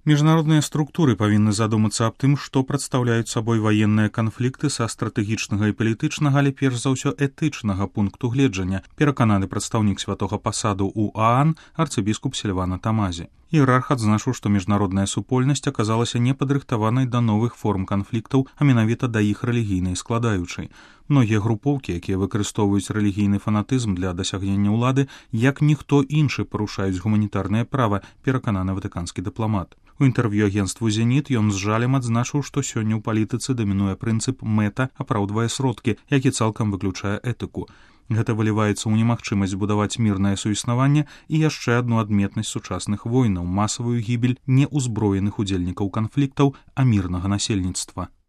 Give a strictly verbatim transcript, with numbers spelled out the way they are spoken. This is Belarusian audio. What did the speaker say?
Міжнародныя структуры павінны задумацца аб тым, што прадстаўляюць сабой ваенныя канфлікты са стратэгічнага і палітычнага, але перш за ўсё этычнага пункту гледжання, перакананы прадстаўнік святога пасаду ў ААН арцыбіскуп Сільвана Тамазі. Іерарх адзначыў, што міжнародная супольнасць аказалася непадрыхтаванай да новых форм канфліктаў, а менавіта да іх рэлігійнай складаючай. Многія групоўкі, якія выкарыстоўваюць рэлігійны фанатызм для дасягнення ўлады, як ніхто іншы парушаюць гуманітарнае права, перакананы ватыканскі дыпламат. У інтэрв'ю агенству «Зеніт» ён з жалем адзначыў, што сёння ў палітыцы дамінуе прынцып «мэта апраўдвае сродкі», які цалкам выключае этыку. Гэта выліваецца ў немагчымасць будаваць мірнае суіснаванне і яшчэ адну адметнасць сучасных войнаў – масавую гібель не ўзброеных удзельнікаў канфліктаў, а мірнага насельніцтва.